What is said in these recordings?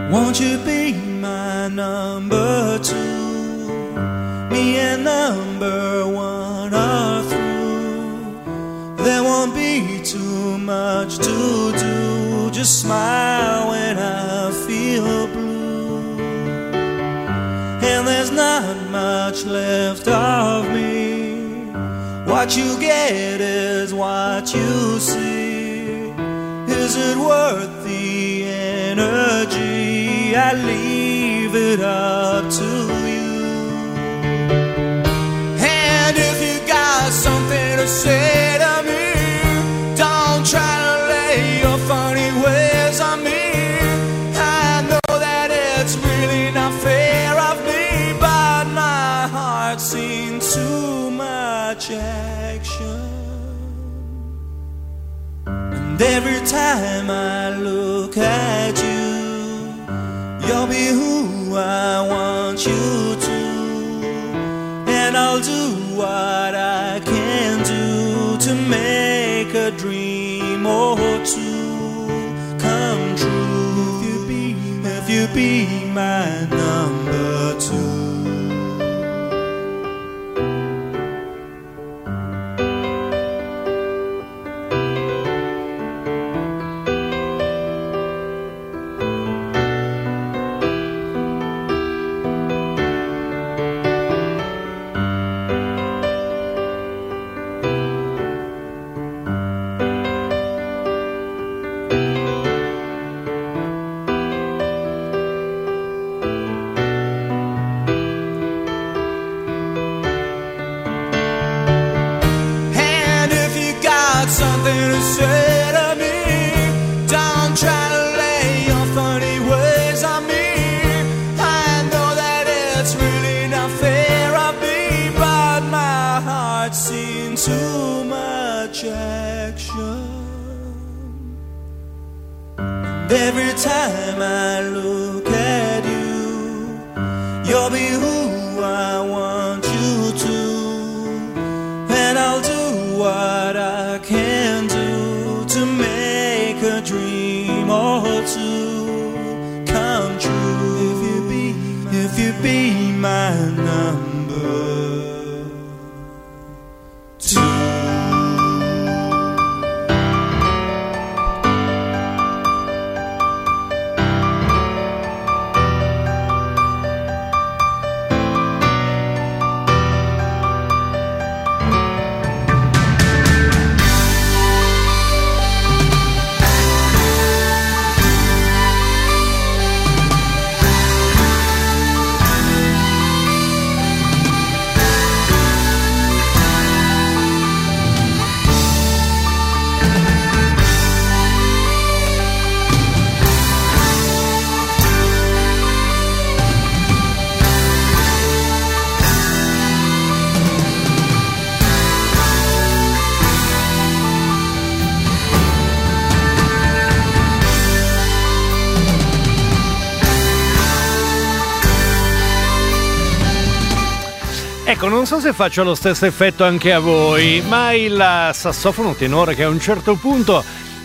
Won't you be my number two? Me and number one are through. There won't be too much to do. Just smile when I feel blue. And there's not much left of me. What you get is what you see. Is it worth the energy? I leave it up to you. And if you got something to say to me, don't try to lay your funny ways on me. I know that it's really not fair of me, but my heart's seen too much action. And every time I look at you, you'll be who I want you to. And I'll do what I can do to make a dream or two come true. If you be my number two. Something to say to me, don't try to lay your funny ways on me. I know that it's really not fair of me, but my heart's seen too much action. And every time I look at you, you'll be who I want you to. And I'll do what I can do to make a dream or two come true. If you be my number two. Ecco, non so se faccia lo stesso effetto anche a voi, ma il sassofono tenore che a un certo punto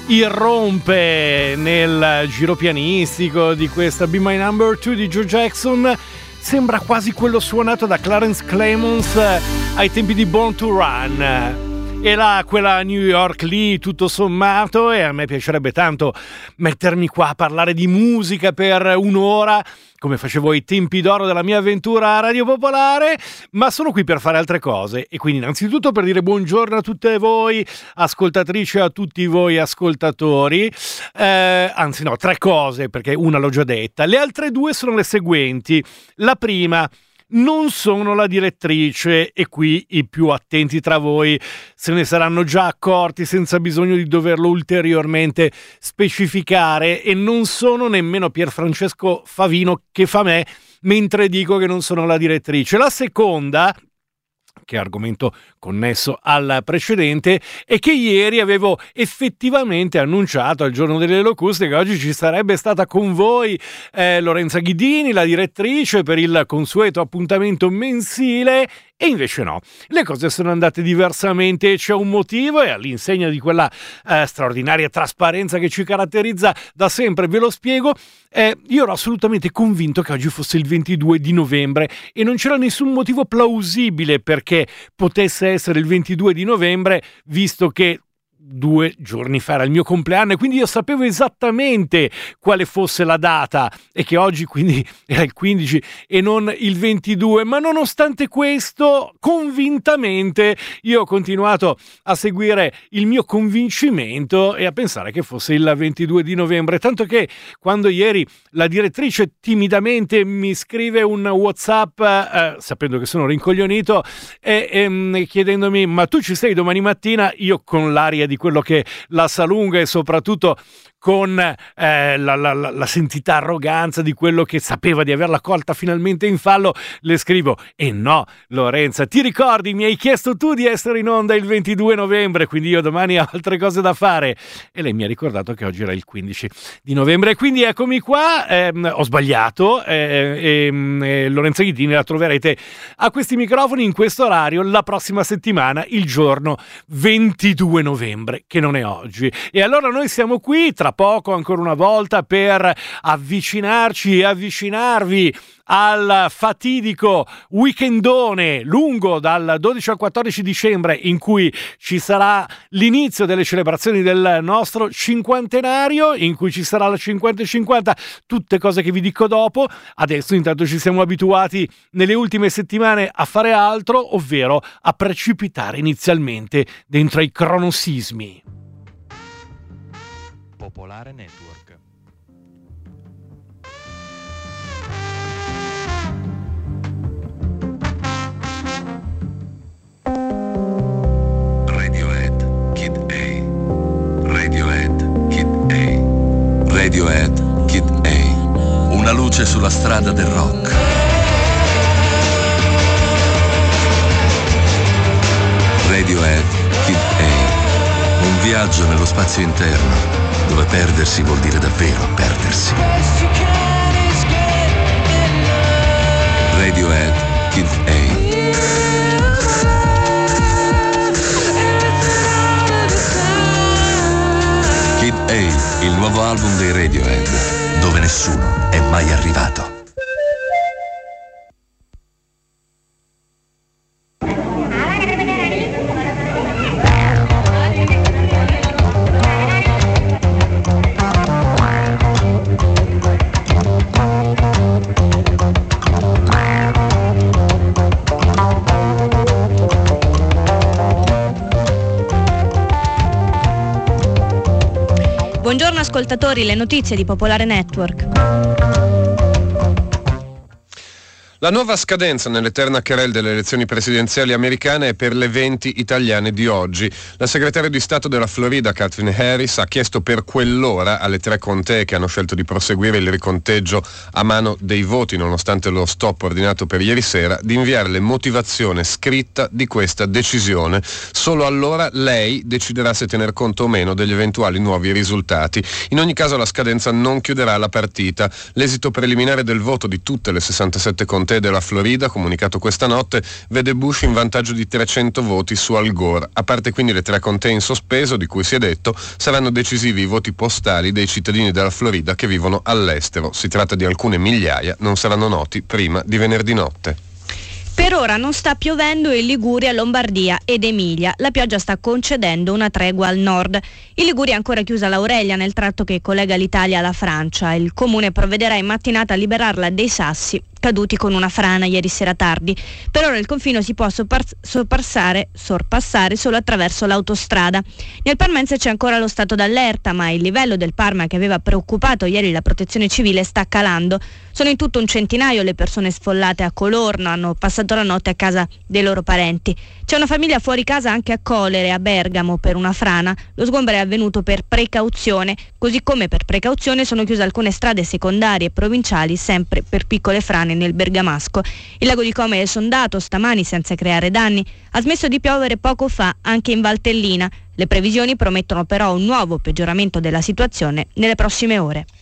irrompe nel giro pianistico di questa Be My Number 2 di Joe Jackson sembra quasi quello suonato da Clarence Clemons ai tempi di Born to Run. E quella New York lì, tutto sommato, e a me piacerebbe tanto mettermi qua a parlare di musica per un'ora, come facevo ai tempi d'oro della mia avventura a Radio Popolare, ma sono qui per fare altre cose. E quindi innanzitutto per dire buongiorno a tutte voi ascoltatrici e a tutti voi ascoltatori, anzi no, 3 cose, perché una l'ho già detta. Le altre 2 sono le seguenti. La prima: non sono la direttrice, e qui i più attenti tra voi se ne saranno già accorti senza bisogno di doverlo ulteriormente specificare, e non sono nemmeno Pierfrancesco Favino che fa me mentre dico che non sono la direttrice. La seconda, che è argomento connesso al precedente, è che ieri avevo effettivamente annunciato al giorno delle locuste che oggi ci sarebbe stata con voi Lorenza Ghidini, la direttrice, per il consueto appuntamento mensile, E invece no, le cose sono andate diversamente e c'è un motivo, e all'insegna di quella straordinaria trasparenza che ci caratterizza da sempre, ve lo spiego. Io ero assolutamente convinto che oggi fosse il 22 di novembre e non c'era nessun motivo plausibile perché potesse essere il 22 di novembre, visto che 2 giorni fa era il mio compleanno e quindi io sapevo esattamente quale fosse la data e che oggi quindi era il 15 e non il 22, ma nonostante questo convintamente io ho continuato a seguire il mio convincimento e a pensare che fosse il 22 di novembre, tanto che quando ieri la direttrice timidamente mi scrive un WhatsApp sapendo che sono rincoglionito e chiedendomi ma tu ci sei domani mattina, io con l'aria di quello che la sa lunga e soprattutto con la sentita arroganza di quello che sapeva di averla colta finalmente in fallo, le scrivo: e no Lorenza, ti ricordi, mi hai chiesto tu di essere in onda il 22 novembre, quindi io domani ho altre cose da fare. E lei mi ha ricordato che oggi era il 15 di novembre e quindi eccomi qua, ho sbagliato, Lorenza Ghidini la troverete a questi microfoni in questo orario la prossima settimana, il giorno 22 novembre, che non è oggi. E allora noi siamo qui tra poco ancora una volta per avvicinarci e avvicinarvi al fatidico weekendone lungo dal 12 al 14 dicembre in cui ci sarà l'inizio delle celebrazioni del nostro cinquantenario, in cui ci sarà la 50-50, tutte cose che vi dico dopo. Adesso intanto ci siamo abituati nelle ultime settimane a fare altro, ovvero a precipitare inizialmente dentro ai cronosismi. Popolare Network. Radiohead Kid A. Radiohead Kid A. Radiohead Kid A. Una luce sulla strada del rock. Radiohead Kid A. Un viaggio nello spazio interno, dove perdersi vuol dire davvero perdersi. Radiohead Kid A. Kid A, il nuovo album dei Radiohead, dove nessuno è mai arrivato. Buongiorno ascoltatori, le notizie di Popolare Network. La nuova scadenza nell'eterna querelle delle elezioni presidenziali americane è per le 20 italiane di oggi. La segretaria di Stato della Florida, Katherine Harris, ha chiesto per quell'ora alle 3 contee che hanno scelto di proseguire il riconteggio a mano dei voti, nonostante lo stop ordinato per ieri sera, di inviare le motivazioni scritta di questa decisione. Solo allora lei deciderà se tener conto o meno degli eventuali nuovi risultati. In ogni caso la scadenza non chiuderà la partita. L'esito preliminare del voto di tutte le 67 contee della Florida, comunicato questa notte, vede Bush in vantaggio di 300 voti su Al Gore. A parte quindi le 3 contee in sospeso, di cui si è detto saranno decisivi i voti postali dei cittadini della Florida che vivono all'estero. Si tratta di alcune migliaia, non saranno noti prima di venerdì notte. Per ora non sta piovendo in Liguria, Lombardia ed Emilia. La pioggia sta concedendo una tregua al nord. In Liguria è ancora chiusa l'Aurelia nel tratto che collega l'Italia alla Francia. Il comune provvederà in mattinata a liberarla dei sassi caduti con una frana ieri sera tardi. Per ora il confine si può sorpassare solo attraverso l'autostrada. Nel Parmense c'è ancora lo stato d'allerta, ma il livello del Parma, che aveva preoccupato ieri la protezione civile, sta calando. Sono in tutto un centinaio le persone sfollate a Colorno, hanno passato la notte a casa dei loro parenti. C'è una famiglia fuori casa anche a Colere, a Bergamo, per una frana. Lo sgombero è avvenuto per precauzione, così come per precauzione sono chiuse alcune strade secondarie e provinciali, sempre per piccole frane nel Bergamasco. Il lago di Como è esondato stamani senza creare danni. Ha smesso di piovere poco fa anche in Valtellina. Le previsioni promettono però un nuovo peggioramento della situazione nelle prossime ore.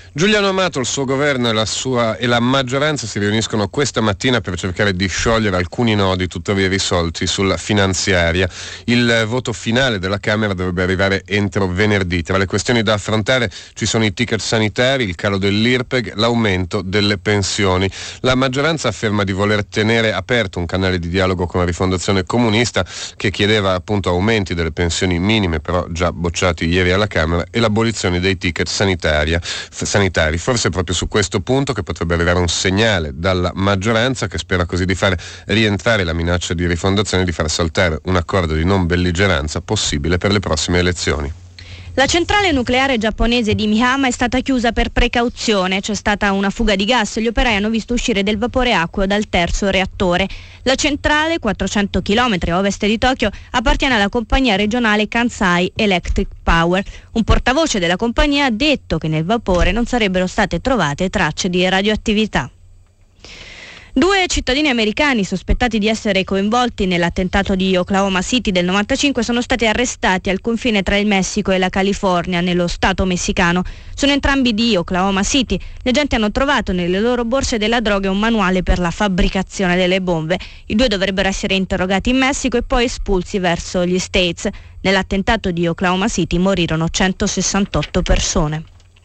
Giuliano Amato, il suo governo e la maggioranza si riuniscono questa mattina per cercare di sciogliere alcuni nodi tuttavia risolti sulla finanziaria. Il voto finale della Camera dovrebbe arrivare entro venerdì. Tra le questioni da affrontare ci sono i ticket sanitari, il calo dell'IRPEG, l'aumento delle pensioni. La maggioranza afferma di voler tenere aperto un canale di dialogo con la Rifondazione Comunista, che chiedeva appunto aumenti delle pensioni minime, però già bocciati ieri alla Camera, e l'abolizione dei ticket sanitari. Forse proprio su questo punto che potrebbe arrivare un segnale dalla maggioranza, che spera così di far rientrare la minaccia di Rifondazione, di far saltare un accordo di non belligeranza possibile per le prossime elezioni. La centrale nucleare giapponese di Mihama è stata chiusa per precauzione. C'è stata una fuga di gas e gli operai hanno visto uscire del vapore acqueo dal terzo reattore. La centrale, 400 km a ovest di Tokyo, appartiene alla compagnia regionale Kansai Electric Power. Un portavoce della compagnia ha detto che nel vapore non sarebbero state trovate tracce di radioattività. 2 cittadini americani sospettati di essere coinvolti nell'attentato di Oklahoma City del 95 sono stati arrestati al confine tra il Messico e la California, nello stato messicano. Sono entrambi di Oklahoma City. Gli agenti hanno trovato nelle loro borse della droga e un manuale per la fabbricazione delle bombe. I 2 dovrebbero essere interrogati in Messico e poi espulsi verso gli States. Nell'attentato di Oklahoma City morirono 168 persone.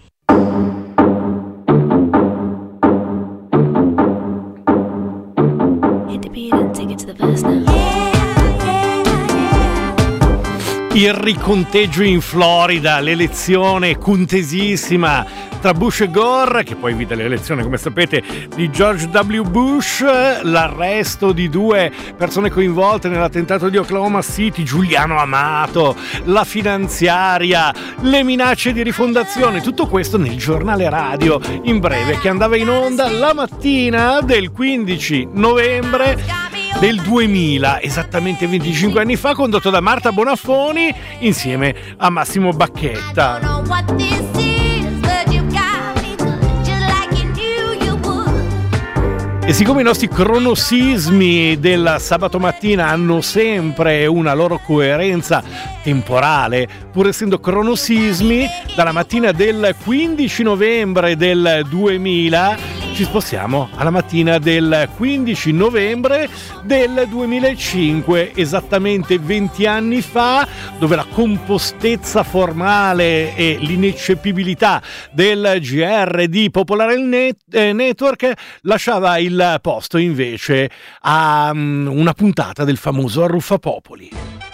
Il riconteggio in Florida, l'elezione contesissima tra Bush e Gore, che poi vide l'elezione, come sapete, di George W. Bush, l'arresto di 2 persone coinvolte nell'attentato di Oklahoma City, Giuliano Amato, la finanziaria, le minacce di rifondazione, tutto questo nel giornale radio in breve che andava in onda la mattina del 15 novembre del 2000, esattamente 25 anni fa, condotto da Marta Bonafoni insieme a Massimo Bacchetta. E siccome i nostri cronosismi del sabato mattina hanno sempre una loro coerenza temporale, pur essendo cronosismi, dalla mattina del 15 novembre del 2000 ci spostiamo alla mattina del 15 novembre del 2005, esattamente 20 anni fa, dove la compostezza formale e l'ineccepibilità del GR di Popolare Network lasciava il posto invece a una puntata del famoso Arruffapopoli.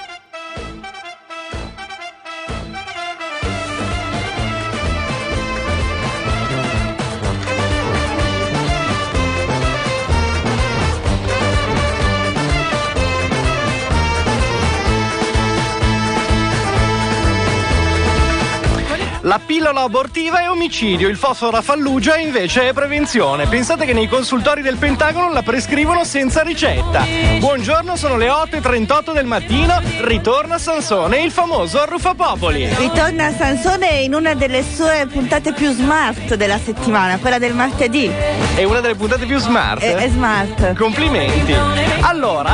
La pillola abortiva è omicidio, il fosforo a Fallugia invece è prevenzione. Pensate che nei consultori del Pentagono la prescrivono senza ricetta. Buongiorno, sono le 8:38 del mattino, ritorna Sansone, il famoso Arruffapopoli. Ritorna Sansone in una delle sue puntate più smart della settimana, quella del martedì. È una delle puntate più smart? È smart. Complimenti. Allora,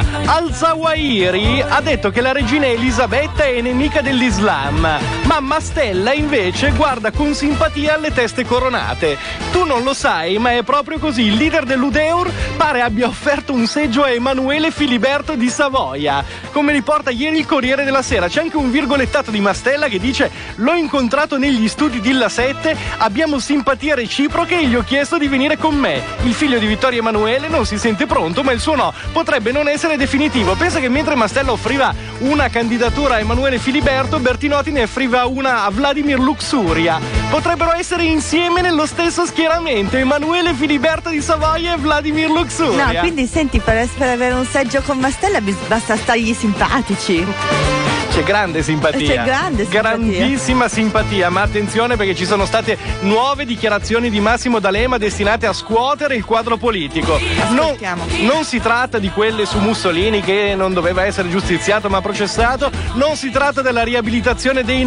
Al-Zawahiri ha detto che la regina Elisabetta è nemica dell'Islam, ma Mastella invece guarda con simpatia alle teste coronate. Tu non lo sai, ma è proprio così. Il leader dell'Udeur pare abbia offerto un seggio a Emanuele Filiberto di Savoia, come riporta ieri il Corriere della Sera. C'è anche un virgolettato di Mastella che dice: l'ho incontrato negli studi di La 7, abbiamo simpatie reciproche e gli ho chiesto di venire con me. Il figlio di Vittorio Emanuele non si sente pronto, ma il suo no potrebbe non essere definitivo. Pensa che mentre Mastella offriva una candidatura a Emanuele Filiberto, Bertinotti ne offriva una a Vladimir Luxuria. Potrebbero essere insieme nello stesso schieramento, Emanuele Filiberto di Savoia e Vladimir Luxuria. No, quindi senti, per avere un seggio con Mastella basta stargli simpatici. C'è grande simpatia. Grandissima simpatia, ma attenzione perché ci sono state nuove dichiarazioni di Massimo D'Alema destinate a scuotere il quadro politico. Non si tratta di quelle su Mussolini, che non doveva essere giustiziato ma processato, non si tratta della riabilitazione dei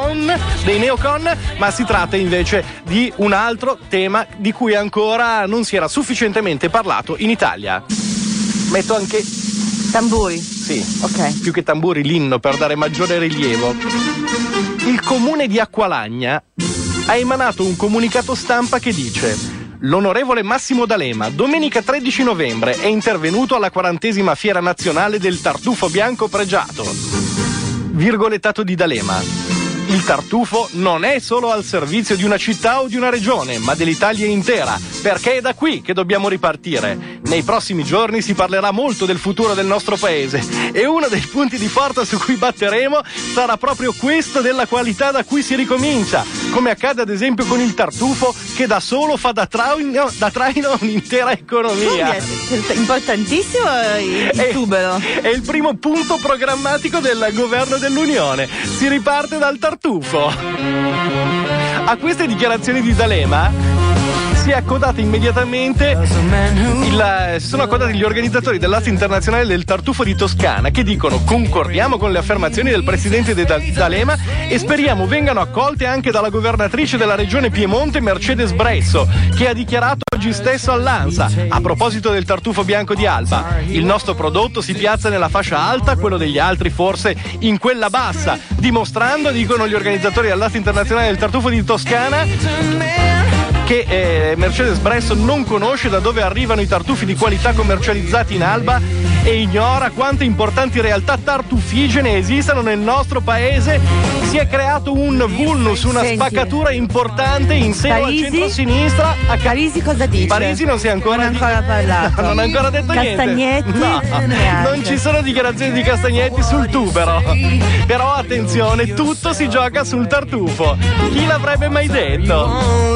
neocon, ma si tratta invece di un altro tema di cui ancora non si era sufficientemente parlato in Italia. Metto anche tamburi. Sì, ok. Più che tamburi, l'inno per dare maggiore rilievo. Il comune di Acqualagna ha emanato un comunicato stampa che dice: l'onorevole Massimo D'Alema domenica 13 novembre è intervenuto alla 40ª Fiera Nazionale del Tartufo Bianco Pregiato. Virgolettato di D'Alema: il tartufo non è solo al servizio di una città o di una regione, ma dell'Italia intera, perché è da qui che dobbiamo ripartire. Nei prossimi giorni si parlerà molto del futuro del nostro paese e uno dei punti di forza su cui batteremo sarà proprio questo della qualità da cui si ricomincia, come accade ad esempio con il tartufo, che da solo fa da traino un'intera economia. Importantissimo il tubero. È il primo punto programmatico del governo dell'unione. Si riparte dal tartufo. A queste dichiarazioni di D'Alema si è accodata immediatamente si sono accodati gli organizzatori dell'Asta Internazionale del Tartufo di Toscana, che dicono: concordiamo con le affermazioni del presidente D'Alema e speriamo vengano accolte anche dalla governatrice della regione Piemonte Mercedes Bresso, che ha dichiarato oggi stesso all'ANSA a proposito del tartufo bianco di Alba: il nostro prodotto si piazza nella fascia alta, quello degli altri forse in quella bassa, dimostrando, dicono gli organizzatori dell'Asta Internazionale del Tartufo di Toscana, che Mercedes Bresso non conosce da dove arrivano i tartufi di qualità commercializzati in Alba e ignora quante importanti realtà tartufigene esistano nel nostro paese. Si è creato un vulnus, una spaccatura importante in seno al centro-sinistra. Parisi cosa dice? Parisi non si è ancora parlato. Non ha ancora detto Castagnetti? niente. No, non ci sono dichiarazioni di Castagnetti sul tubero. Però attenzione, tutto si gioca sul tartufo. Chi l'avrebbe mai detto?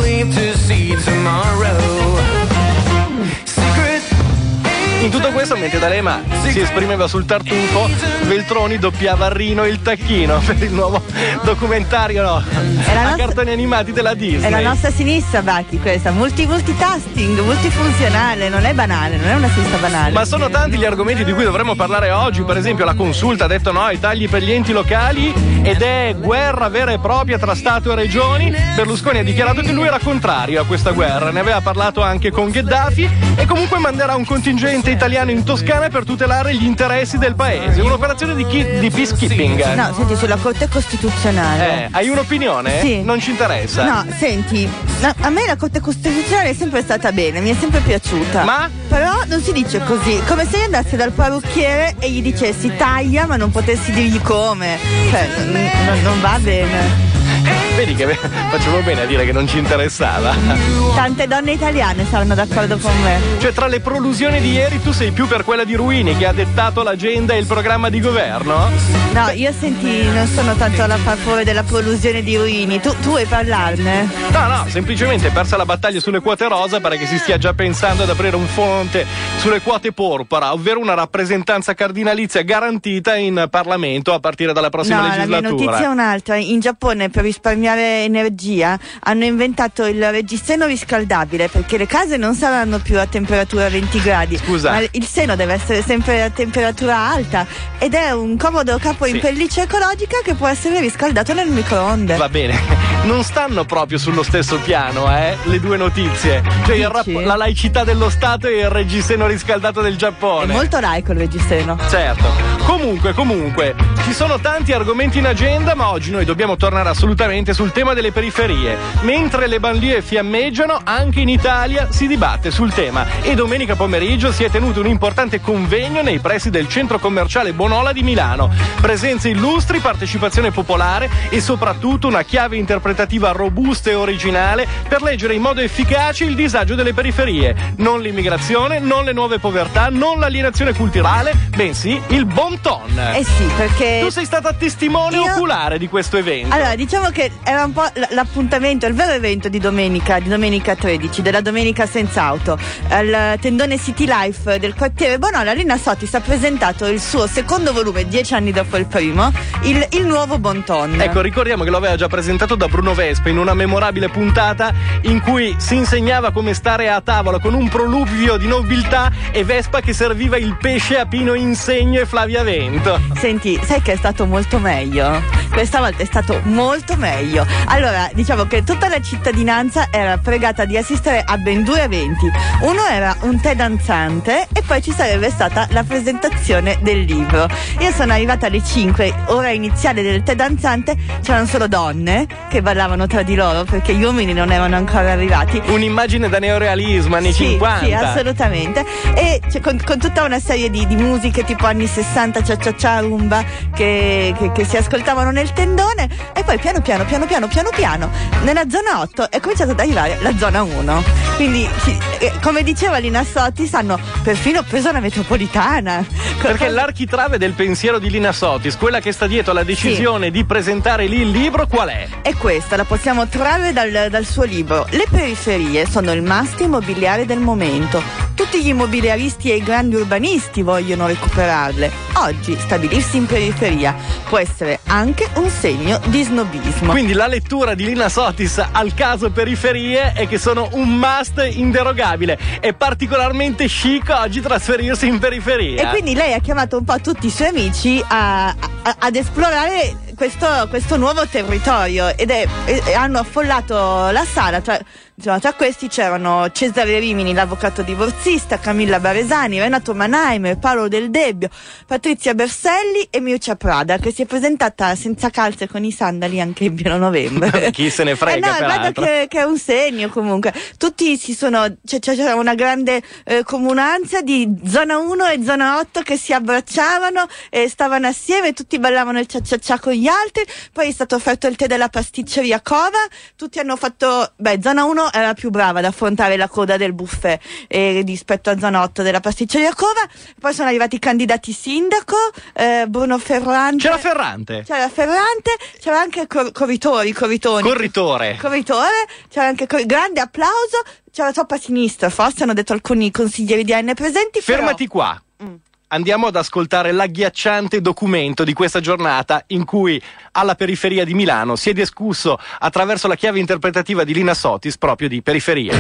In tutto questo, mentre D'Alema si esprimeva sul tartufo, Veltroni doppiava Rino il tacchino per il nuovo documentario a cartoni animati della Disney. È la nostra sinistra, Batti, questa, multitasking, multifunzionale, non è banale, non è una sinistra banale. Ma sono tanti gli argomenti di cui dovremmo parlare oggi. Per esempio la consulta ha detto no ai tagli per gli enti locali ed è guerra vera e propria tra Stato e regioni. Berlusconi ha dichiarato che lui era contrario a questa guerra, ne aveva parlato anche con Gheddafi e comunque manderà un contingente italiano in Toscana per tutelare gli interessi del paese. Un'operazione di peacekeeping. No, senti, sulla Corte Costituzionale. Hai un'opinione? Sì. Non ci interessa? No, senti, a me la Corte Costituzionale è sempre stata bene, mi è sempre piaciuta. Ma? Però non si dice così, come se io andassi dal parrucchiere e gli dicessi taglia ma non potessi dirgli come. Cioè, non va bene. Vedi che facevo bene a dire che non ci interessava. Tante donne italiane saranno d'accordo con me. Cioè, tra le prolusioni di ieri tu sei più per quella di Ruini, che ha dettato l'agenda e il programma di governo? No, io senti, non sono tanto alla favore della prolusione di Ruini. Tu vuoi parlarne? No, semplicemente persa la battaglia sulle quote rosa, pare che si stia già pensando ad aprire un fronte sulle quote porpora, ovvero una rappresentanza cardinalizia garantita in Parlamento a partire dalla prossima legislatura. La mia notizia è un'altra. In Giappone, per risparmiare energia, hanno inventato il reggiseno riscaldabile, perché le case non saranno più a temperatura 20 gradi. Scusa, ma il seno deve essere sempre a temperatura alta ed è un comodo capo in pelliccia ecologica che può essere riscaldato nel microonde. Va bene, non stanno proprio sullo stesso piano, le due notizie. Cioè la laicità dello Stato e il reggiseno riscaldato del Giappone. È molto laico il reggiseno. Certo. Comunque, ci sono tanti argomenti in agenda, ma oggi noi dobbiamo tornare assolutamente sul tema delle periferie. Mentre le banlieue fiammeggiano, anche in Italia si dibatte sul tema e domenica pomeriggio si è tenuto un importante convegno nei pressi del centro commerciale Bonola di Milano. Presenze illustri, partecipazione popolare e soprattutto una chiave interpretativa robusta e originale per leggere in modo efficace il disagio delle periferie. Non l'immigrazione, non le nuove povertà, non l'alienazione culturale, bensì il bon ton. Sì, perché tu sei stata testimone oculare di questo evento. Allora, diciamo che era un po' l'appuntamento, il vero evento di domenica 13, della domenica senza auto. Al tendone City Life del quartiere Bonola, Lina Sotis ha presentato il suo secondo volume, 10 anni dopo il primo, il nuovo bon ton. Ecco, ricordiamo che lo aveva già presentato da Bruno Vespa in una memorabile puntata in cui si insegnava come stare a tavola con un proluvio di nobiltà e Vespa che serviva il pesce a Pino Insegno e Flavia Vento. Senti, sai che è stato molto meglio? Questa volta è stato molto meglio. Allora, diciamo che tutta la cittadinanza era pregata di assistere a ben due eventi. Uno era un tè danzante e poi ci sarebbe stata la presentazione del libro. Io sono arrivata alle 5, ora iniziale del tè danzante, c'erano solo donne che ballavano tra di loro perché gli uomini non erano ancora arrivati. Un'immagine da neorealismo, anni 50. Sì, assolutamente. E con tutta una serie di musiche tipo anni 60, cia rumba che si ascoltavano nel tendone, e poi piano piano nella zona 8 è cominciata ad arrivare la zona 1. Quindi come diceva Lina Sotis, hanno perfino preso la metropolitana. Perché l'architrave del pensiero di Lina Sotis, quella che sta dietro alla decisione di presentare lì il libro, qual è? E questa la possiamo trarre dal suo libro. Le periferie sono il must immobiliare del momento. Tutti gli immobiliaristi e i grandi urbanisti vogliono recuperarle. Oggi stabilirsi in periferia può essere anche un segno di snobismo. Quindi la lettura di Lina Sotis al caso periferie è che sono un must inderogabile. È particolarmente chic oggi trasferirsi in periferia. E quindi lei ha chiamato un po' tutti i suoi amici ad esplorare questo nuovo territorio, e hanno affollato la sala. Tra questi c'erano Cesare Rimini, l'avvocato divorzista, Camilla Baresani, Renato Mannheimer, Paolo Del Debbio, Patrizia Berselli e Mircea Prada, che si è presentata senza calze con i sandali anche in pieno novembre. Chi se ne frega, peraltro. Che è un segno comunque. Tutti c'era una grande comunanza di zona 1 e zona 8 che si abbracciavano e stavano assieme, tutti ballavano il cia con gli altri. Poi è stato offerto il tè della pasticceria Cova, tutti hanno fatto, zona 1 era più brava ad affrontare la coda del buffet rispetto a zona 8 della pasticceria Cova. Poi sono arrivati i candidati sindaco, Bruno Ferrante. C'era Ferrante, c'era anche Corritore, c'era anche grande applauso, c'era troppa sinistra, forse hanno detto alcuni consiglieri di AN presenti. Fermati qua. Andiamo ad ascoltare l'agghiacciante documento di questa giornata in cui alla periferia di Milano si è discusso attraverso la chiave interpretativa di Lina Sotis proprio di periferie.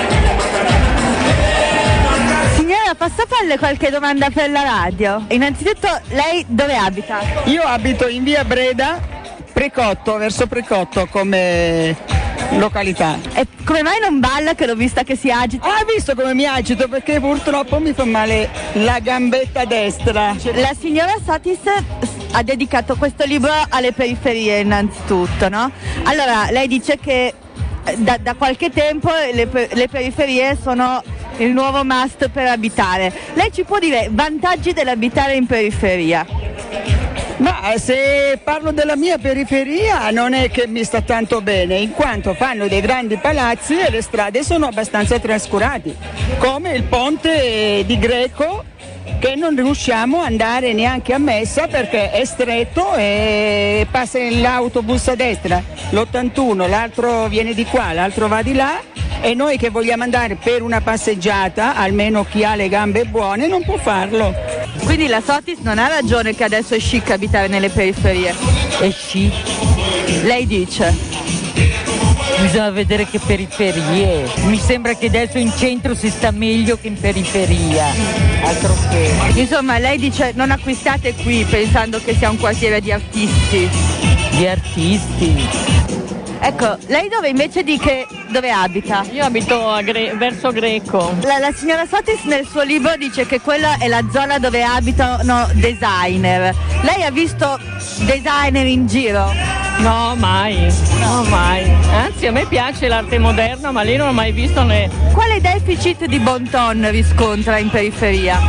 Signora, posso farle qualche domanda per la radio? Innanzitutto, lei dove abita? Io abito in via Breda, Precotto, verso Precotto come località. E come mai non balla, che l'ho vista che si agita? Ha visto come mi agito? Perché purtroppo mi fa male la gambetta destra. La signora Sotis ha dedicato questo libro alle periferie innanzitutto, no? Allora, lei dice che da qualche tempo le periferie sono il nuovo must per abitare. Lei ci può dire vantaggi dell'abitare in periferia? Ma se parlo della mia periferia non è che mi sta tanto bene, in quanto fanno dei grandi palazzi e le strade sono abbastanza trascurate, come il ponte di Greco, che non riusciamo ad andare neanche a messa perché è stretto e passa l'autobus a destra, l'81, l'altro viene di qua, l'altro va di là, e noi che vogliamo andare per una passeggiata, almeno chi ha le gambe buone, non può farlo. Quindi la Sotis non ha ragione che adesso è chic abitare nelle periferie? È chic. Lei dice? Bisogna vedere che periferie. Mi sembra che adesso in centro si sta meglio che in periferia. Altro che. Insomma, lei dice non acquistate qui pensando che sia un quartiere di artisti. Di artisti. Ecco, lei dove abita? Io abito verso Greco. La signora Sotis nel suo libro dice che quella è la zona dove abitano designer. Lei ha visto designer in giro? No, mai. Anzi, a me piace l'arte moderna, ma lì non ho mai visto né. Quale deficit di bon ton riscontra in periferia?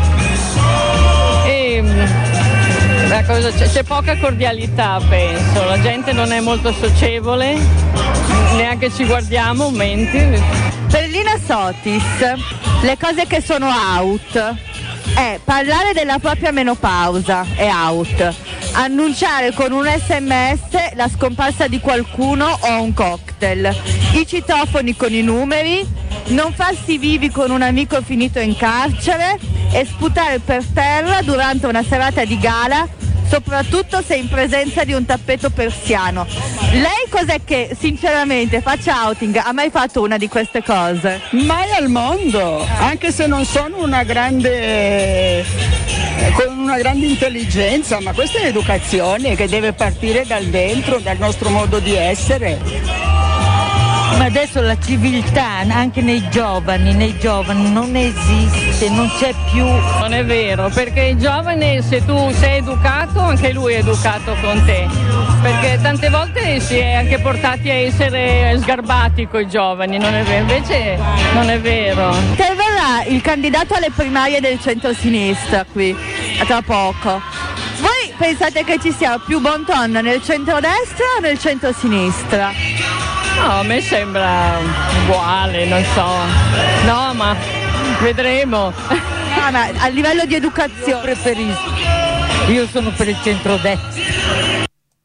C'è poca cordialità, penso. La gente non è molto socievole, neanche ci guardiamo, menti. Per Lina Sotis, le cose che sono out è parlare della propria menopausa, è out. Annunciare con un SMS la scomparsa di qualcuno o un cocktail. I citofoni con i numeri, non farsi vivi con un amico finito in carcere e sputare per terra durante una serata di gala, soprattutto se in presenza di un tappeto persiano. Lei cos'è che, sinceramente, faccia outing, ha mai fatto una di queste cose? Mai al mondo, anche se non sono con una grande intelligenza, ma questa è educazione che deve partire dal dentro, dal nostro modo di essere. Ma adesso la civiltà anche nei giovani non esiste, non c'è più. Non è vero, perché il giovane, se tu sei educato, anche lui è educato con te. perché tante volte si è anche portati a essere sgarbati coi giovani, non è vero? Invece non è vero. Che verrà il candidato alle primarie del centro-sinistra qui, a tra poco. Voi pensate che ci sia più bon ton nel centro-destra o nel centro-sinistra? No, a me sembra uguale, non so. No, ma vedremo. Ah, ma a livello di educazione Preferisco. Io sono per il centrodestra.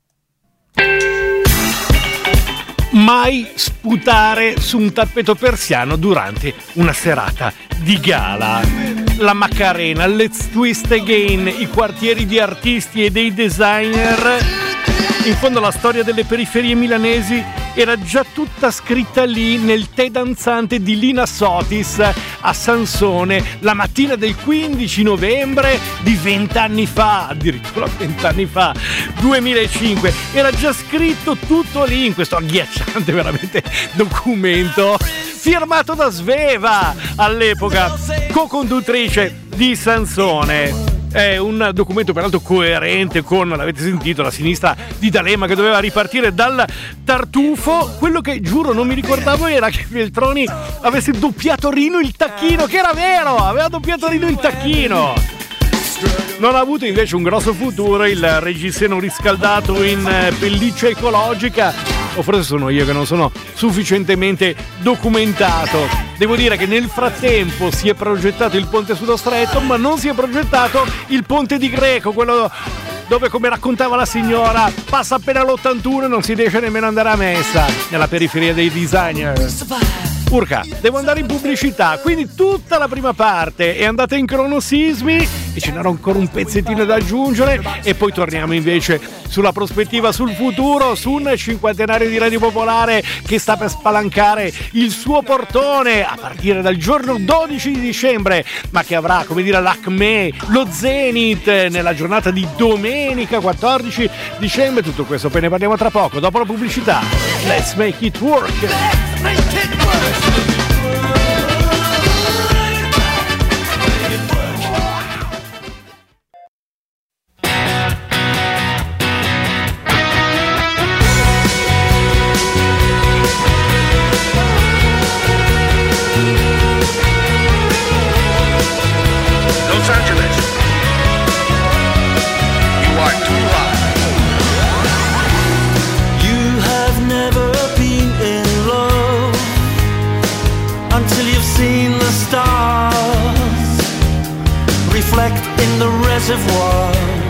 Mai sputare su un tappeto persiano durante una serata di gala. La Macarena, Let's Twist Again, i quartieri di artisti e dei designer. In fondo la storia delle periferie milanesi era già tutta scritta lì nel tè danzante di Lina Sotis a Sansone la mattina del 15 novembre di 20 anni fa, addirittura 20 anni fa, 2005. Era già scritto tutto lì in questo agghiacciante veramente documento firmato da Sveva, all'epoca co-conduttrice di Sansone. È un documento peraltro coerente con, l'avete sentito, la sinistra di D'Alema che doveva ripartire dal tartufo. Quello che giuro non mi ricordavo era che Veltroni avesse doppiato Rino il Tacchino, che era vero, aveva doppiato Rino il Tacchino. Non ha avuto invece un grosso futuro il reggiseno riscaldato in pelliccia ecologica, o forse sono io che non sono sufficientemente documentato. Devo dire che nel frattempo si è progettato il ponte sullo Stretto, ma non si è progettato il ponte di Greco, quello dove, come raccontava la signora, passa appena l'81 e non si riesce nemmeno ad andare a messa, nella periferia dei designer. Urca, devo andare in pubblicità, quindi tutta la prima parte è andata in cronosismi e ce n'era ancora un pezzettino da aggiungere e poi torniamo invece sulla prospettiva sul futuro, su un cinquantenario di Radio Popolare che sta per spalancare il suo portone a partire dal giorno 12 di dicembre, ma che avrà, come dire, l'acme, lo zenith nella giornata di domenica 14 dicembre. Tutto questo poi ne parliamo tra poco, dopo la pubblicità. Let's make it work! Let's make it work! Los Angeles, you are too hot. You have never been in love until you've seen the stars reflect in the reservoir.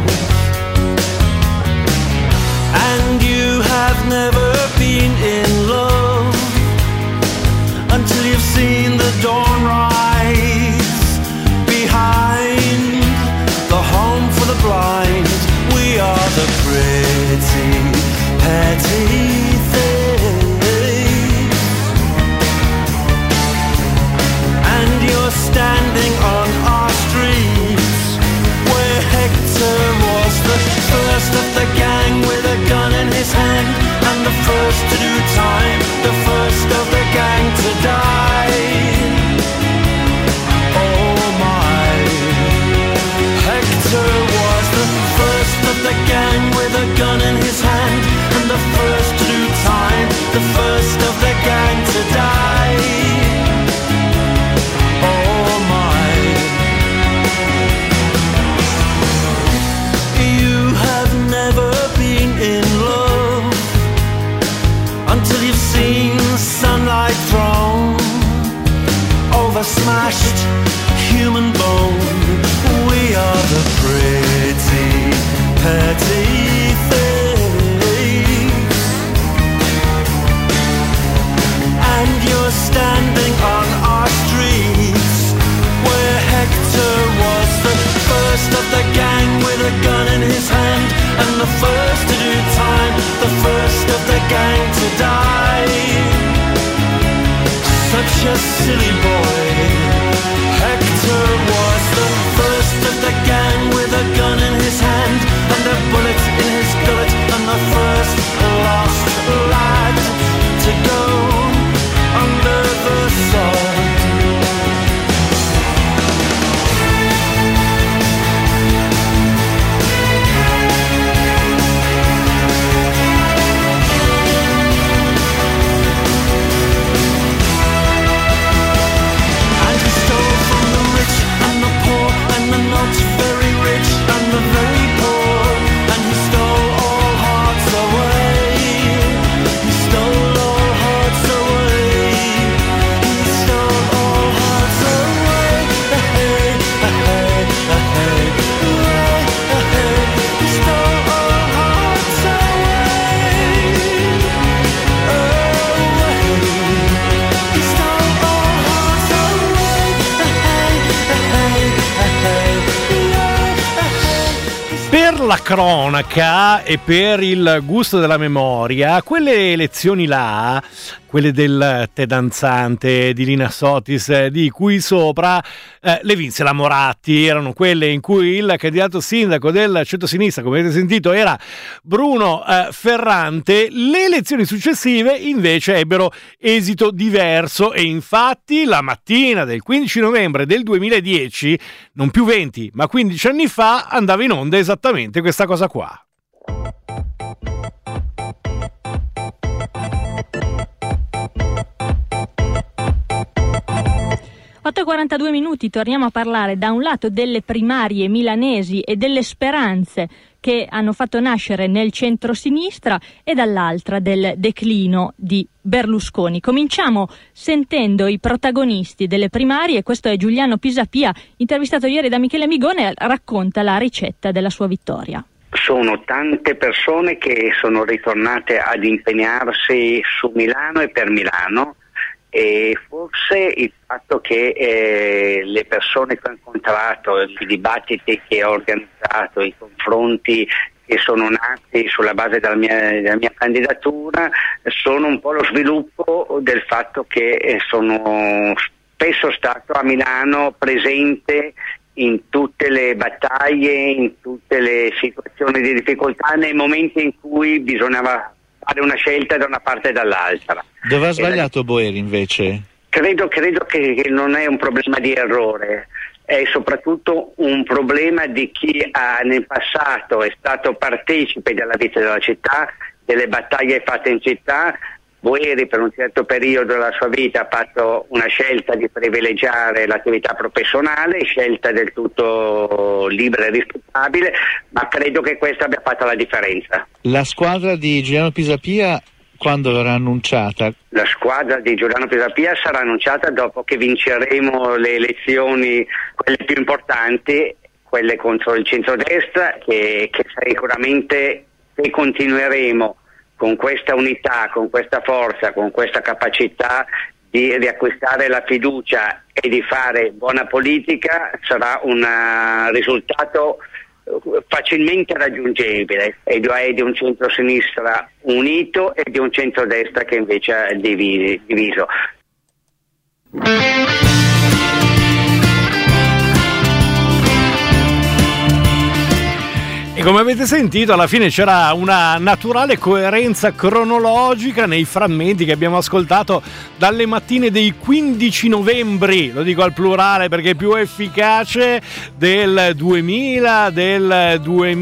And you have never been in love until you've seen the dawn rise behind the home for the blind. We are the pretty, petty things, and you're standing on our streets where Hector was the first of the gang with a gun in his hand, and the first to do time, the first of the gang to die. Oh my, Hector was the first of the gang with a gun in his hand, and the first to do time, the first of the gang to die. Oh my, you have never been in love until you've seen sunlight thrown over smashed human bone. We are the pretty, petty things, and you're standing on our streets where Hector was the first of the gang with a gun in his hand, and the first to do time, the first of the gang to die. Such a silly boy, Hector was the first of the gang with a gun in his hand and a bullet in his gullet, and the first lost lad to go under the sword. la cronaca e per il gusto della memoria, quelle elezioni là, quelle del tè danzante di Lina Sotis, di cui sopra le vinse la Moratti, erano quelle in cui il candidato sindaco del centro-sinistra, come avete sentito, era Bruno Ferrante. Le elezioni successive invece ebbero esito diverso e infatti la mattina del 15 novembre del 2010, non più 20 ma 15 anni fa, andava in onda esattamente questa cosa qua. 8:42 minuti, torniamo a parlare da un lato delle primarie milanesi e delle speranze che hanno fatto nascere nel centro-sinistra e dall'altra del declino di Berlusconi. Cominciamo sentendo i protagonisti delle primarie. Questo è Giuliano Pisapia, intervistato ieri da Michele Migone, racconta la ricetta della sua vittoria. Sono tante persone che sono ritornate ad impegnarsi su Milano e per Milano, e forse il fatto che le persone che ho incontrato, i dibattiti che ho organizzato, i confronti che sono nati sulla base della mia candidatura, sono un po' lo sviluppo del fatto che sono spesso stato a Milano presente in tutte le battaglie, in tutte le situazioni di difficoltà, nei momenti in cui bisognava fare una scelta da una parte e dall'altra. Dove ha sbagliato Boeri invece? Credo che non è un problema di errore, è soprattutto un problema di chi nel passato è stato partecipe della vita della città, delle battaglie fatte in città. Boeri per un certo periodo della sua vita ha fatto una scelta di privilegiare l'attività professionale, scelta del tutto libera e rispettabile, ma credo che questa abbia fatto la differenza. La squadra di Giuliano Pisapia quando verrà annunciata? La squadra di Giuliano Pisapia sarà annunciata dopo che vinceremo le elezioni, quelle più importanti, quelle contro il centrodestra, che sicuramente se continueremo con questa unità, con questa forza, con questa capacità di riacquistare la fiducia e di fare buona politica, sarà un risultato facilmente raggiungibile, e di un centro-sinistra unito e di un centro-destra che invece è diviso. E come avete sentito, alla fine c'era una naturale coerenza cronologica nei frammenti che abbiamo ascoltato dalle mattine dei 15 novembri, lo dico al plurale perché è più efficace, del 2000, del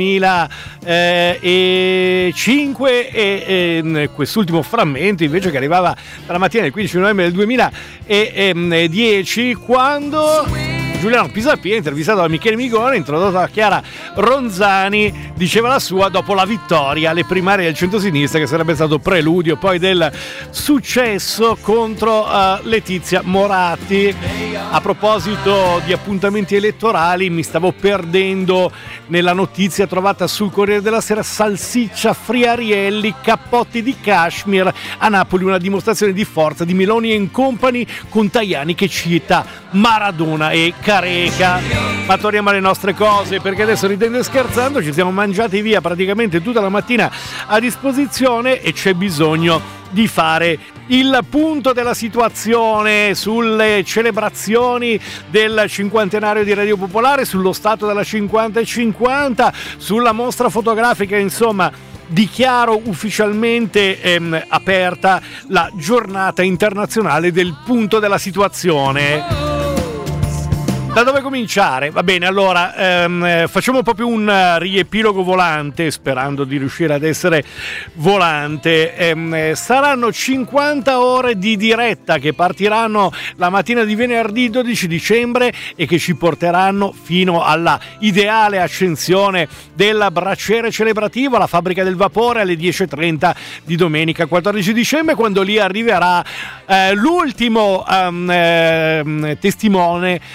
2005 e quest'ultimo frammento invece che arrivava dalla mattina del 15 novembre del 2010, quando Giuliano Pisapia, intervistato da Michele Migone, introdotto da Chiara Ronzani, diceva la sua dopo la vittoria alle primarie del centro-sinistra, che sarebbe stato preludio poi del successo contro Letizia Moratti. A proposito di appuntamenti elettorali, mi stavo perdendo nella notizia trovata sul Corriere della Sera: salsiccia Friarielli, cappotti di cashmere a Napoli, una dimostrazione di forza di Meloni & Company, con Tajani che cita Maradona e Careca. Ma torniamo alle nostre cose, perché adesso, ridendo e scherzando, ci siamo mangiati via praticamente tutta la mattina a disposizione e c'è bisogno di fare il punto della situazione sulle celebrazioni del cinquantenario di Radio Popolare, sullo stato della 50-50, sulla mostra fotografica. Insomma, dichiaro ufficialmente aperta la giornata internazionale del punto della situazione. Da dove cominciare? Va bene, allora facciamo proprio un riepilogo volante, sperando di riuscire ad essere volante. Saranno 50 ore di diretta che partiranno la mattina di venerdì 12 dicembre e che ci porteranno fino alla ideale ascensione del bracciere celebrativo alla Fabbrica del Vapore alle 10:30 di domenica 14 dicembre, quando lì arriverà l'ultimo testimone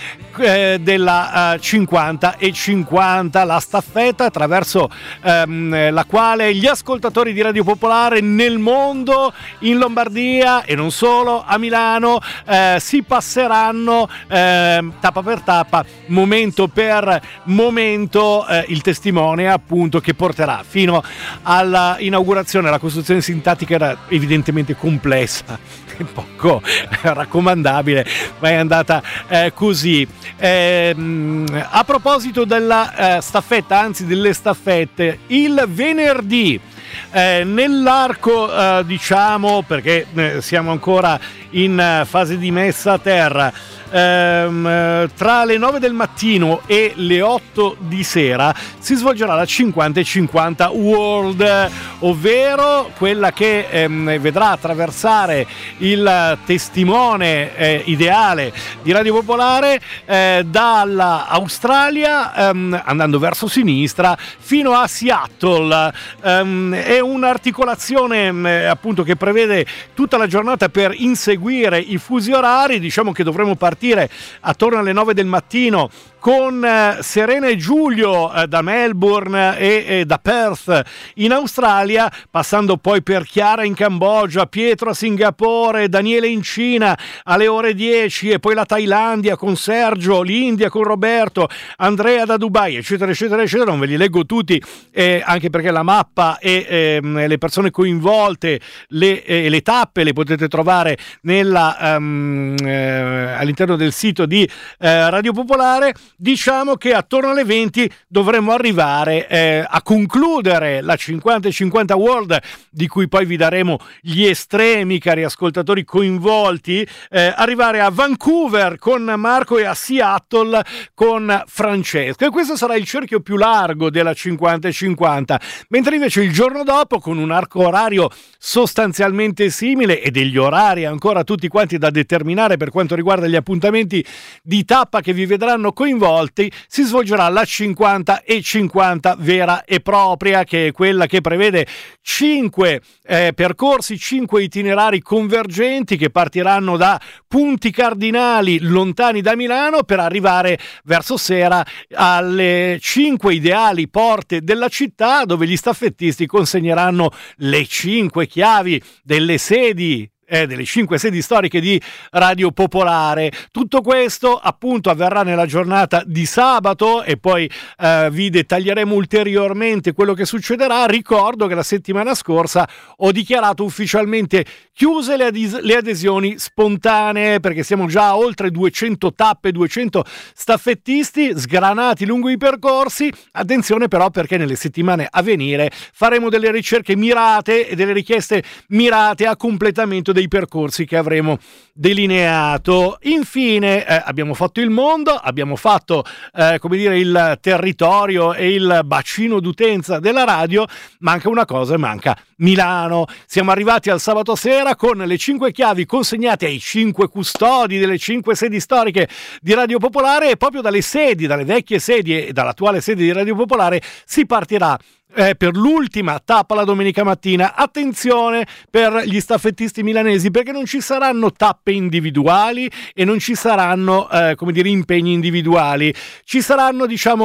della 50/50, la staffetta attraverso la quale gli ascoltatori di Radio Popolare nel mondo, in Lombardia e non solo, a Milano, si passeranno tappa per tappa, momento per momento, il testimone appunto che porterà fino alla inaugurazione. La costruzione sintattica era evidentemente complessa, poco raccomandabile, ma è andata così. A proposito della staffetta, anzi delle staffette, il venerdì nell'arco diciamo, perché siamo ancora in fase di messa a terra, tra le 9 del mattino e le 8 di sera si svolgerà la 50/50 World, ovvero quella che vedrà attraversare il testimone ideale di Radio Popolare dall'Australia, andando verso sinistra fino a Seattle. È un'articolazione appunto che prevede tutta la giornata per inseguire i fusi orari. Diciamo che dovremo partire attorno alle 9 del mattino con Serena e Giulio da Melbourne e da Perth in Australia, passando poi per Chiara in Cambogia, Pietro a Singapore, Daniele in Cina alle ore 10, e poi la Thailandia con Sergio, l'India con Roberto, Andrea da Dubai, eccetera eccetera eccetera. Non ve li leggo tutti, anche perché la mappa e le persone coinvolte, le tappe le potete trovare all'interno del sito di Radio Popolare. Diciamo che attorno alle 20 dovremmo arrivare a concludere la 50/50 World, di cui poi vi daremo gli estremi, cari ascoltatori coinvolti, arrivare a Vancouver con Marco e a Seattle con Francesco, e questo sarà il cerchio più largo della 50/50, mentre invece il giorno dopo, con un arco orario sostanzialmente simile e degli orari ancora tutti quanti da determinare per quanto riguarda gli appuntamenti di tappa che vi vedranno coinvolti, si svolgerà la 50/50 vera e propria, che è quella che prevede 5 percorsi, 5 itinerari convergenti che partiranno da punti cardinali lontani da Milano per arrivare verso sera alle 5 ideali porte della città, dove gli staffettisti consegneranno le 5 chiavi delle sedi, delle 5 sedi storiche di Radio Popolare. Tutto questo appunto avverrà nella giornata di sabato, e poi vi dettaglieremo ulteriormente quello che succederà. Ricordo che la settimana scorsa ho dichiarato ufficialmente chiuse le adesioni spontanee, perché siamo già a oltre 200 tappe, 200 staffettisti sgranati lungo i percorsi. Attenzione però, perché nelle settimane a venire faremo delle ricerche mirate e delle richieste mirate a completamento dei percorsi che avremo delineato. Infine abbiamo fatto il mondo, abbiamo fatto il territorio e il bacino d'utenza della radio. Manca una cosa, manca Milano. Siamo arrivati al sabato sera con le 5 chiavi consegnate ai 5 custodi delle 5 sedi storiche di Radio Popolare, e proprio dalle vecchie sedi e dall'attuale sede di Radio Popolare si partirà per l'ultima tappa la domenica mattina. Attenzione per gli staffettisti milanesi, perché non ci saranno tappe individuali e non ci saranno impegni individuali. Ci saranno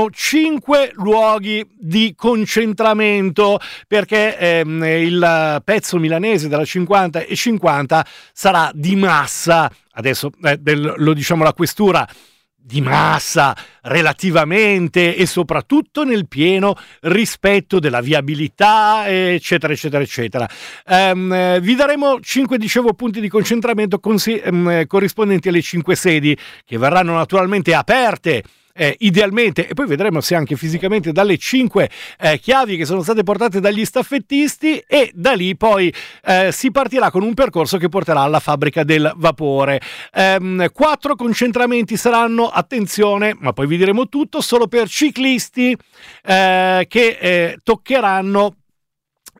5 luoghi di concentramento, perché il pezzo milanese della 50/50 sarà di massa. Adesso lo diciamo la questura, di massa relativamente, e soprattutto nel pieno rispetto della viabilità, eccetera eccetera eccetera. Vi daremo 5 punti di concentramento corrispondenti alle 5 sedi, che verranno naturalmente aperte idealmente, e poi vedremo se anche fisicamente, dalle 5 chiavi che sono state portate dagli staffettisti, e da lì poi si partirà con un percorso che porterà alla fabbrica del vapore. 4 concentramenti saranno, attenzione, ma poi vi diremo tutto, solo per ciclisti, che toccheranno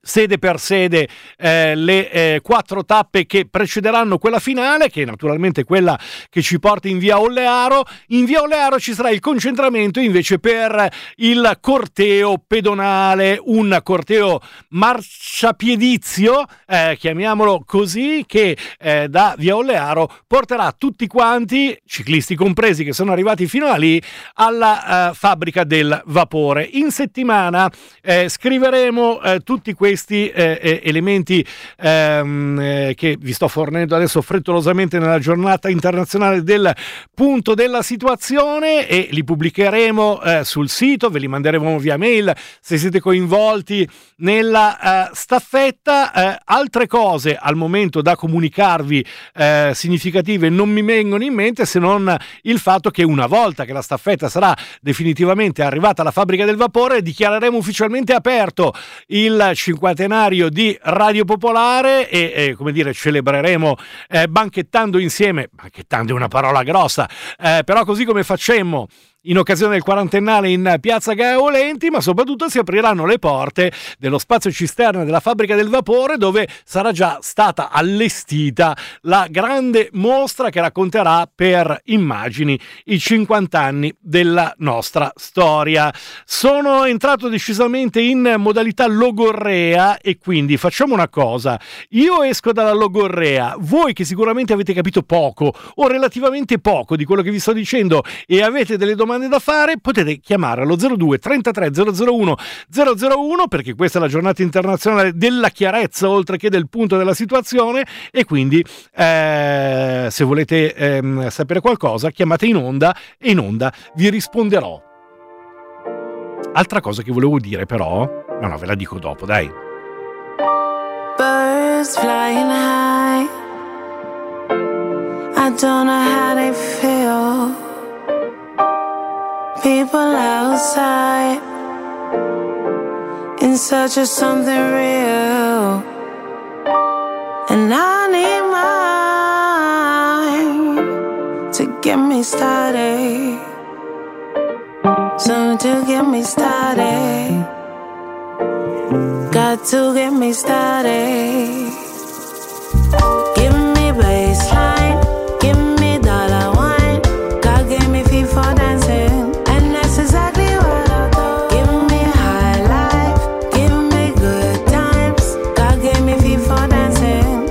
sede per sede le 4 tappe che precederanno quella finale, che è naturalmente quella che ci porta in via Ollearo. In via Ollearo ci sarà il concentramento invece per il corteo pedonale, un corteo marciapiedizio, chiamiamolo così, che da via Ollearo porterà tutti quanti, ciclisti compresi che sono arrivati fino a lì, alla fabbrica del vapore. In settimana scriveremo tutti questi elementi che vi sto fornendo adesso frettolosamente nella giornata internazionale del punto della situazione, e li pubblicheremo sul sito, ve li manderemo via mail se siete coinvolti nella staffetta. Altre cose al momento da comunicarvi significative non mi vengono in mente, se non il fatto che una volta che la staffetta sarà definitivamente arrivata alla fabbrica del vapore, dichiareremo ufficialmente aperto il cinquantenario di Radio Popolare e come dire, celebreremo banchettando insieme. Banchettando è una parola grossa, però così come facemmo in occasione del quarantennale in piazza Gaia Volenti, ma soprattutto si apriranno le porte dello spazio cisterna della fabbrica del vapore, dove sarà già stata allestita la grande mostra che racconterà per immagini i 50 anni della nostra storia. Sono entrato decisamente in modalità logorrea e quindi facciamo una cosa: io esco dalla logorrea, voi che sicuramente avete capito poco o relativamente poco di quello che vi sto dicendo e avete delle domande da fare, potete chiamare allo 02 33 001 001, perché questa è la giornata internazionale della chiarezza oltre che del punto della situazione, e quindi se volete sapere qualcosa chiamate in onda e in onda vi risponderò. Altra cosa che volevo dire però, no, ve la dico dopo, dai. Birds flying high, I don't know how they feel. People outside in search of something real, and I need mine to get me started, something to get me started, got to get me started. Give me baseline, give me dollar wine, God gave me feet for dancing. Exactly what I thought. Give me high life, give me good times. God gave me feet for dancing.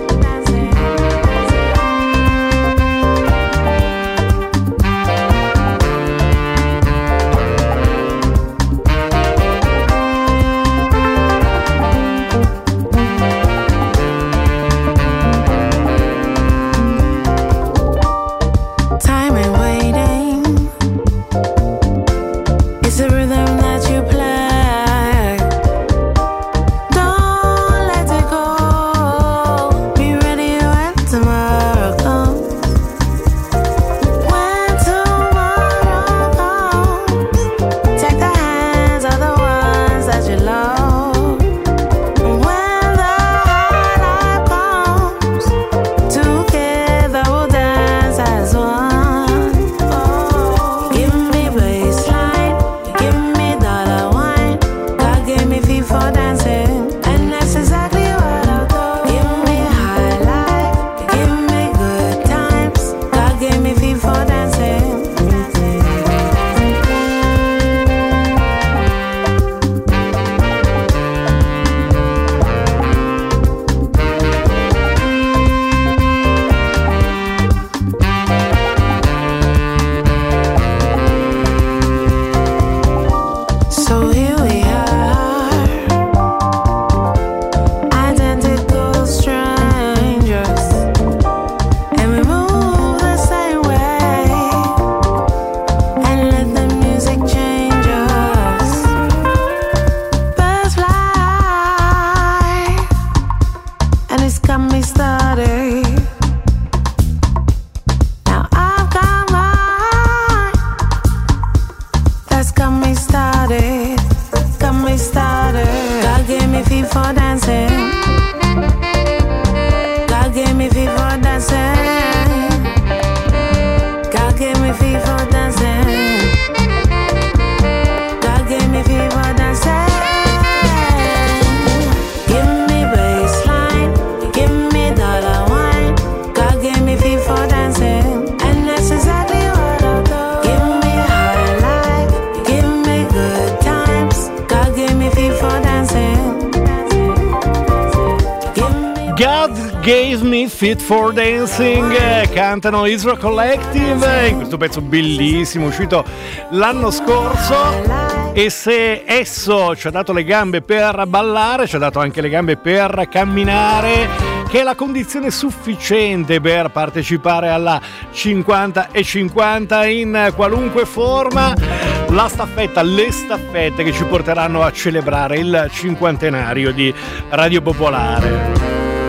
Gave Me Fit for Dancing, cantano Israel Collective in questo pezzo bellissimo uscito l'anno scorso. E se esso ci ha dato le gambe per ballare, ci ha dato anche le gambe per camminare, che è la condizione sufficiente per partecipare alla 50/50 in qualunque forma, la staffetta, le staffette che ci porteranno a celebrare il cinquantenario di Radio Popolare.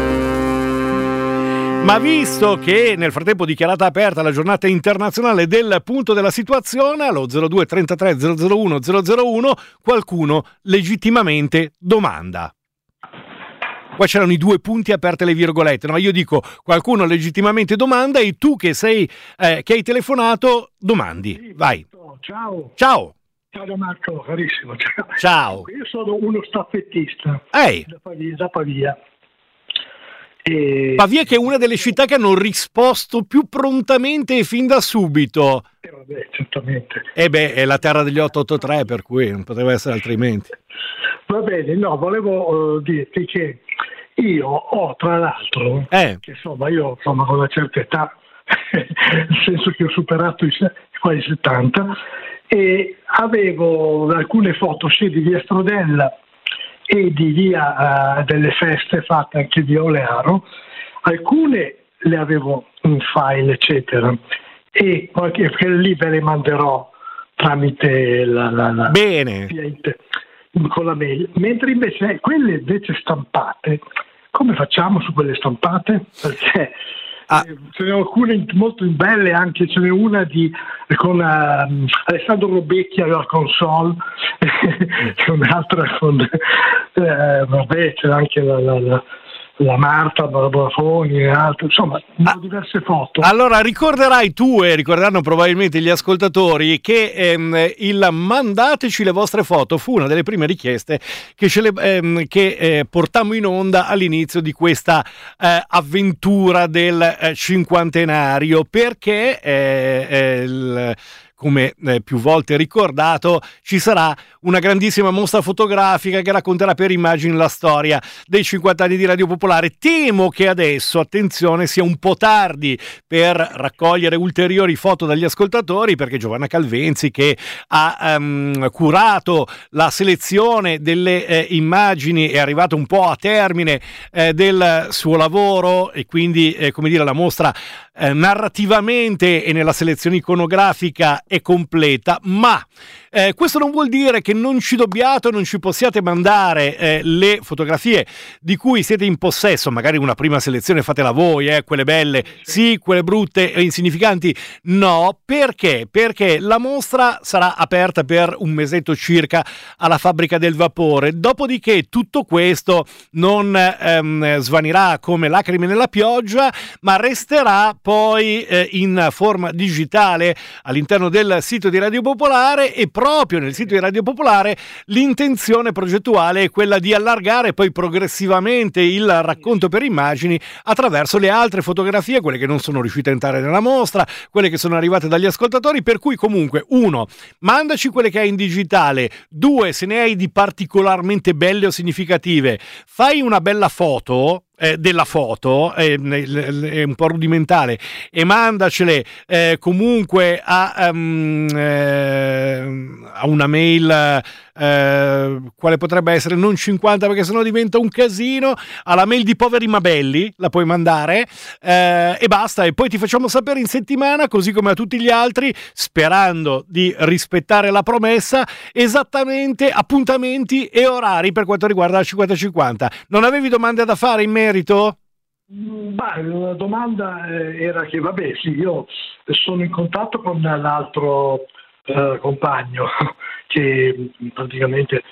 Ma visto che nel frattempo dichiarata aperta la giornata internazionale del punto della situazione, allo 02 33 001 001 qualcuno legittimamente domanda. Qua c'erano i due punti aperte le virgolette, no? Io dico qualcuno legittimamente domanda e tu che sei che hai telefonato domandi. Sì, vai. Ciao. Ciao. Ciao Marco, carissimo. Ciao. Io sono uno staffettista da Pavia. Pavia che è una delle città che hanno risposto più prontamente e fin da subito. Vabbè, certamente. È la terra degli 883, per cui non poteva essere altrimenti. Va bene, no, volevo dirti che io ho tra l'altro, che insomma io con una certa età, nel senso che ho superato quasi 70, e avevo alcune foto sia di via Strodella e di via delle feste fatte anche di Olearo. Alcune le avevo in file eccetera, e qualche lì ve le manderò tramite la bene con la mail, mentre invece quelle invece stampate, come facciamo su quelle stampate? Perché ce ne ho alcune molto belle, anche ce n'è una con Alessandro Robecchi alla console, c'è un'altra con vabbè, c'è anche la Marta Barbarafoni e altre, insomma, diverse foto. Allora ricorderai tu e ricorderanno probabilmente gli ascoltatori che il mandateci le vostre foto fu una delle prime richieste che portammo in onda all'inizio di questa avventura del cinquantenario, perché come più volte ricordato, ci sarà una grandissima mostra fotografica che racconterà per immagini la storia dei 50 anni di Radio Popolare. Temo che adesso, attenzione, sia un po' tardi per raccogliere ulteriori foto dagli ascoltatori, perché Giovanna Calvenzi, che ha curato la selezione delle immagini, è arrivato un po' a termine del suo lavoro, e quindi come dire, la mostra narrativamente e nella selezione iconografica è completa, ma questo non vuol dire che non ci dobbiate o non ci possiate mandare le fotografie di cui siete in possesso. Magari una prima selezione fatela voi, quelle belle sì, quelle brutte e insignificanti no. Perché? Perché la mostra sarà aperta per un mesetto circa alla Fabbrica del Vapore, dopodiché tutto questo non svanirà come lacrime nella pioggia, ma resterà poi in forma digitale all'interno del sito di Radio Popolare, e proprio nel sito di Radio Popolare l'intenzione progettuale è quella di allargare poi progressivamente il racconto per immagini attraverso le altre fotografie, quelle che non sono riuscite a entrare nella mostra, quelle che sono arrivate dagli ascoltatori, per cui comunque 1, mandaci quelle che hai in digitale, 2, se ne hai di particolarmente belle o significative, fai una bella foto della foto, è un po' rudimentale, e mandacele comunque a una mail quale potrebbe essere, non 50 perché sennò diventa un casino, alla mail di Poveri Mabelli la puoi mandare, e basta, e poi ti facciamo sapere in settimana, così come a tutti gli altri, sperando di rispettare la promessa, esattamente appuntamenti e orari per quanto riguarda la 50-50. Non avevi domande da fare in merito? La domanda era che, vabbè, sì, io sono in contatto con l'altro compagno che praticamente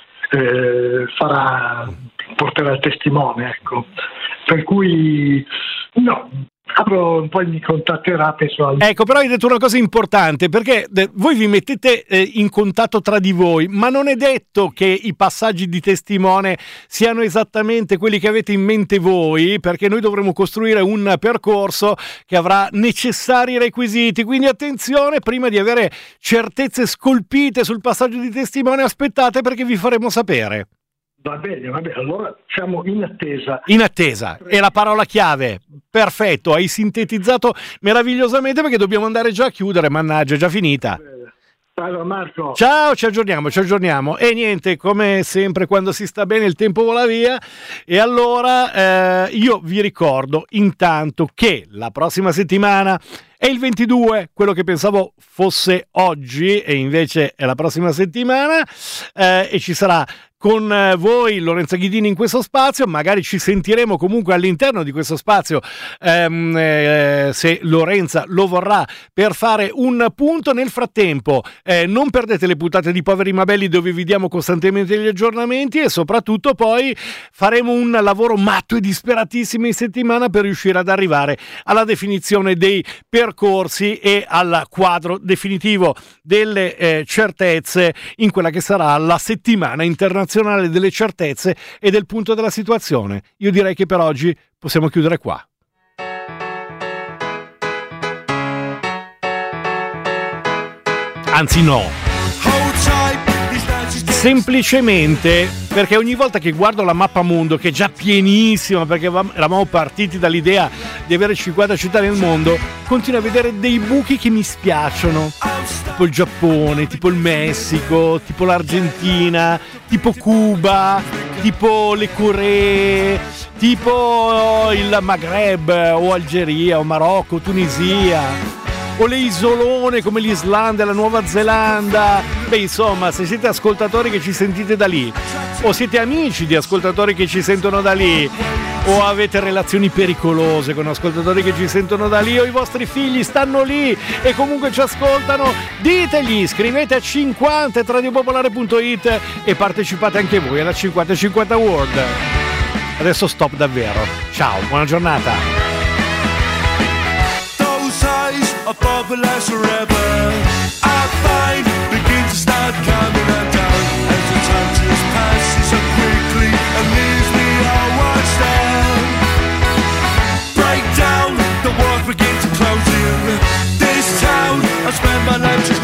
porterà il testimone, ecco. Per cui no, poi mi contatterà, penso Ecco, però hai detto una cosa importante, perché voi vi mettete in contatto tra di voi, ma non è detto che i passaggi di testimone siano esattamente quelli che avete in mente voi, perché noi dovremo costruire un percorso che avrà necessari requisiti, quindi attenzione, prima di avere certezze scolpite sul passaggio di testimone, aspettate, perché vi faremo sapere. Va bene, allora siamo in attesa. In attesa, è la parola chiave. Perfetto, hai sintetizzato meravigliosamente, perché dobbiamo andare già a chiudere, mannaggia, è già finita. Ciao Marco. Ciao, ci aggiorniamo. E niente, come sempre quando si sta bene il tempo vola via. E allora io vi ricordo intanto che la prossima settimana è il 22, quello che pensavo fosse oggi e invece è la prossima settimana, e ci sarà con voi Lorenza Ghidini in questo spazio. Magari ci sentiremo comunque all'interno di questo spazio, se Lorenza lo vorrà, per fare un punto. Nel frattempo non perdete le puntate di Poveri ma Belli, dove vi diamo costantemente gli aggiornamenti, e soprattutto poi faremo un lavoro matto e disperatissimo in settimana per riuscire ad arrivare alla definizione dei percorsi e al quadro definitivo delle certezze in quella che sarà la settimana internazionale delle certezze e del punto della situazione. Io direi che per oggi possiamo chiudere qua. Anzi no, semplicemente perché ogni volta che guardo la mappa mondo, che è già pienissima, perché eravamo partiti dall'idea di avere 50 città nel mondo, continuo a vedere dei buchi che mi spiacciono, tipo il Giappone, tipo il Messico, tipo l'Argentina, tipo Cuba, tipo le Coree, tipo il Maghreb o Algeria o Marocco, Tunisia, o le isolone come l'Islanda e la Nuova Zelanda. Beh, insomma, se siete ascoltatori che ci sentite da lì, o siete amici di ascoltatori che ci sentono da lì, o avete relazioni pericolose con ascoltatori che ci sentono da lì, o i vostri figli stanno lì e comunque ci ascoltano, ditegli, scrivete a 50@radiopopolare.it e partecipate anche voi alla 50-50 World. Adesso stop davvero. Ciao, buona giornata. Above last forever, I find begin to start coming undone as the time just passes so quickly and leaves me all washed down. Break down, the walls begin to close in. This town, I spend my life just